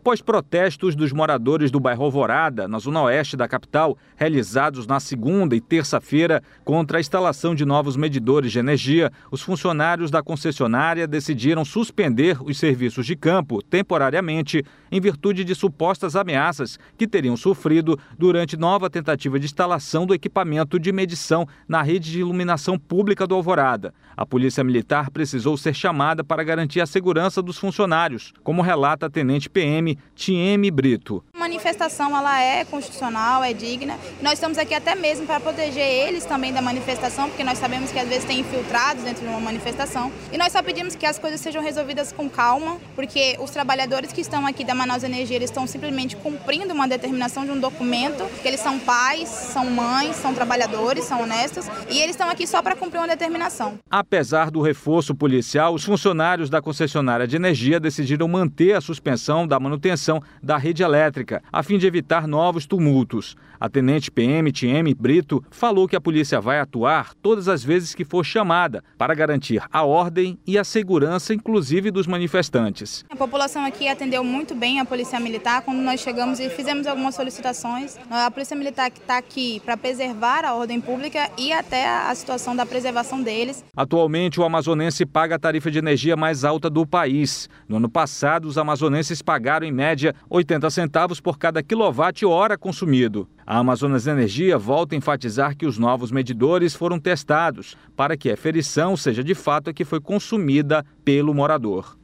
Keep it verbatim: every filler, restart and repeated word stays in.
Após protestos dos moradores do bairro Alvorada, na zona oeste da capital, realizados na segunda e terça-feira contra a instalação de novos medidores de energia, os funcionários da concessionária decidiram suspender os serviços de campo temporariamente em virtude de supostas ameaças que teriam sofrido durante nova tentativa de instalação do equipamento de medição na rede de iluminação pública do Alvorada. A Polícia Militar precisou ser chamada para garantir a segurança dos funcionários, como relata a Tenente P M Tieme Brito. A manifestação ela é constitucional, é digna. Nós estamos aqui até mesmo para proteger eles também da manifestação, porque nós sabemos que às vezes tem infiltrados dentro de uma manifestação. E nós só pedimos que as coisas sejam resolvidas com calma, porque os trabalhadores que estão aqui da Manaus Energia, eles estão simplesmente cumprindo uma determinação de um documento, que eles são pais, são mães, são trabalhadores, são honestos, e eles estão aqui só para cumprir uma determinação. Apesar do reforço policial, os funcionários da concessionária de energia decidiram manter a suspensão da manutenção da rede elétrica, a fim de evitar novos tumultos. A Tenente P M Tieme Brito falou que a polícia vai atuar todas as vezes que for chamada para garantir a ordem e a segurança, inclusive dos manifestantes. A população aqui atendeu muito bem a Polícia Militar quando nós chegamos e fizemos algumas solicitações. A Polícia Militar está aqui para preservar a ordem pública e até a situação da preservação deles. Atualmente, o amazonense paga a tarifa de energia mais alta do país. No ano passado, os amazonenses pagaram em média oitenta centavos por cada quilowatt-hora consumido. A Amazonas Energia volta a enfatizar que os novos medidores foram testados para que a ferição seja de fato a que foi consumida pelo morador.